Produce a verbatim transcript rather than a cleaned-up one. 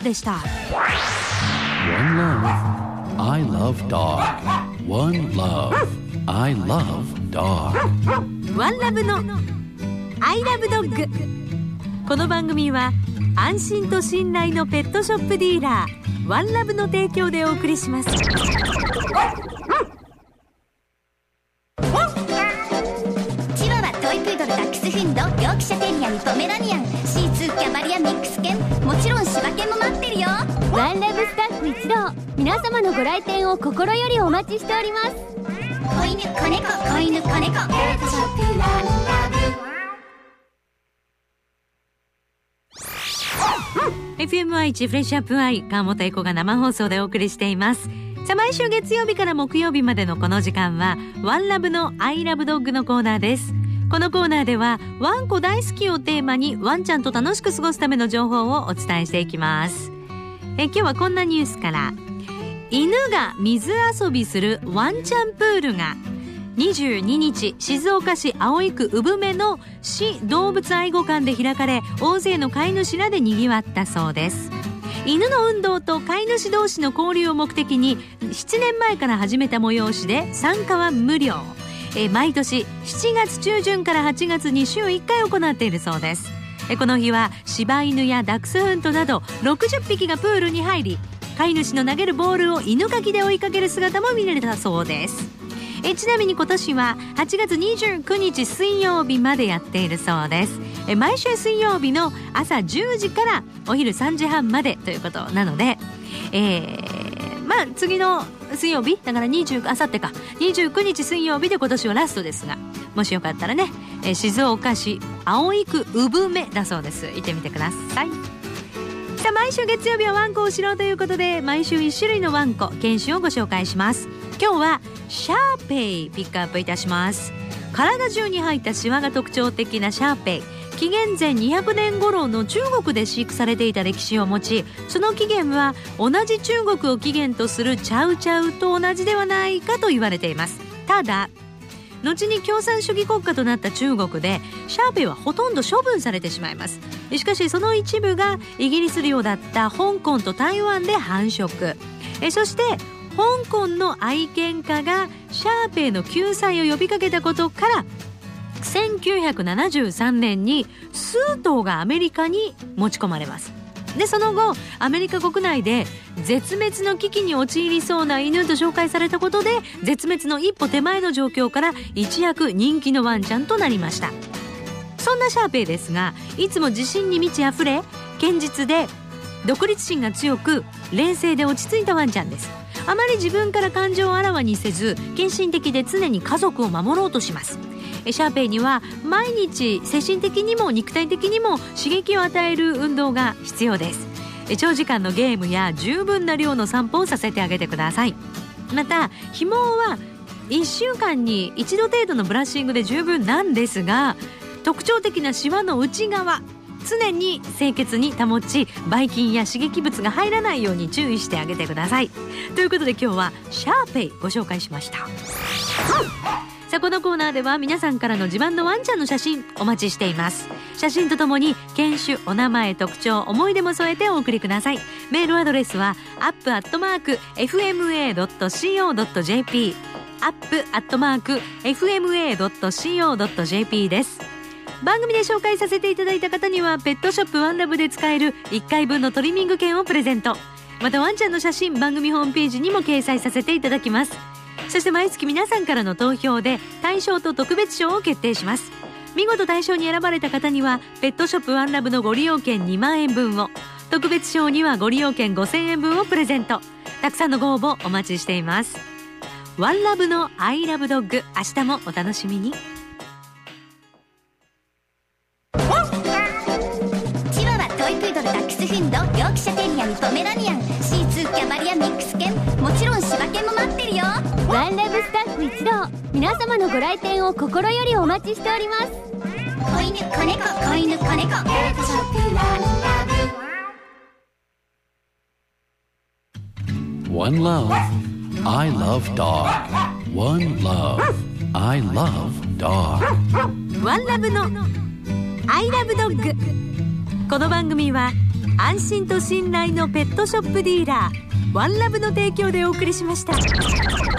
でした。 One love, I love dog. One love, I love dog. ワンラブの I love dog。 この番組は安心と信頼のペットショップディーラーワンラブの提供でお送りします。 チワワ、トイプードル、ダックスフンド、ヨークシャテリアにポメラニアン、シーツー、キャバリア、ミックス犬、もちろん柴犬も待ってるよ。 ワンラブスタッフ一同、皆様のご来店を心よりお待ちしております。 子犬、子猫、子犬、子猫、ペットショップワンラブ。 エフエムアイ フレッシュアップアイ、川本恵子が生放送でお送りしています。さあ、毎週月曜日から木曜日までのこの時間はワンラブの I love dog のコーナーです。このコーナーではワンコ大好きをテーマにワンちゃんと楽しく過ごすための情報をお伝えしていきます。え今日はこんなニュースから、犬が水遊びするワンちゃんプールがにじゅうににち静岡市葵区産目の市動物愛護館で開かれ、大勢の飼い主らで賑わったそうです。犬の運動と飼い主同士の交流を目的にななねんまえから始めた催しで、参加は無料。え毎年しちがつちゅうじゅんからはちがつに週いっかい行っているそうです。えこの日は柴犬やダックスフントなどろくじゅっぴきがプールに入り、飼い主の投げるボールを犬かきで追いかける姿も見られたそうです。えちなみに今年ははちがつにじゅうくにち水曜日までやっているそうです。え毎週水曜日の朝じゅうじからお昼さんじはんまでということなので、えー、まあ次の水曜日だからにじゅうあさってかにじゅうくにち水曜日で今年はラストですが、もしよかったらね、え静岡市葵区産目だそうです。行ってみてください。さあ、毎週月曜日はワンコを知ろうということで、毎週いち種類のワンコ犬種をご紹介します。今日はシャーペイピックアップいたします。体中に入ったシワが特徴的なシャーペイ、紀元前にひゃくねん頃の中国で飼育されていた歴史を持ち、その起源は同じ中国を起源とするチャウチャウと同じではないかと言われています。ただ後に共産主義国家となった中国でシャーペイはほとんど処分されてしまいます。しかしその一部がイギリス領だった香港と台湾で繁殖。えそして香港の愛犬家がシャーペイの救済を呼びかけたことから、せんきゅうひゃくななじゅうさんねんに数頭がアメリカに持ち込まれます。でその後アメリカ国内で絶滅の危機に陥りそうな犬と紹介されたことで、絶滅の一歩手前の状況から一躍人気のワンちゃんとなりました。そんなシャーペイですが、いつも自信に満ち溢れ、堅実で独立心が強く、冷静で落ち着いたワンちゃんです。あまり自分から感情をあらわにせず、献身的で常に家族を守ろうとします。シャーペイには毎日精神的にも肉体的にも刺激を与える運動が必要です。長時間のゲームや十分な量の散歩をさせてあげてください。また紐はいっしゅうかんに一度程度のブラッシングで十分なんですが、特徴的なシワの内側常に清潔に保ち、ばい菌や刺激物が入らないように注意してあげてください。ということで今日はシャーペイご紹介しました。さあ、このコーナーでは皆さんからの自慢のワンちゃんの写真お待ちしています。写真とともに犬種、お名前、特徴、思い出も添えてお送りください。メールアドレスは アップ アットマーク エフエムエー ドット シーオー ドット ジェーピー アップ アットマーク エフエムエー ドット シーオー ドット ジェーピー です。番組で紹介させていただいた方にはペットショップワンラブで使えるいっかいぶんのトリミング券をプレゼント。またワンちゃんの写真番組ホームページにも掲載させていただきます。そして毎月皆さんからの投票で大賞と特別賞を決定します。見事大賞に選ばれた方にはペットショップワンラブのご利用券にまんえんぶんを、特別賞にはご利用券ごせんえんぶんをプレゼント。たくさんのご応募お待ちしています。ワンラブのアイラブドッグ、明日もお楽しみに。 チワワ、トイプードル、ダックスフンド、ヨークシャテリアにポメラニアン、シーツー、キャバリア、ミックス犬、もちろん柴犬も待ってるよ。 ワンラブスタッフ一同、皆様のご来店を心よりお待ちしております。 子犬、子猫、子犬、子猫、ペットショップワンラブ。One love, I love dog. One love, I love dog. ワンラブの I love dog。 この番組は安心と信頼のペットショップディーラーワンラブの提供でお送りしました。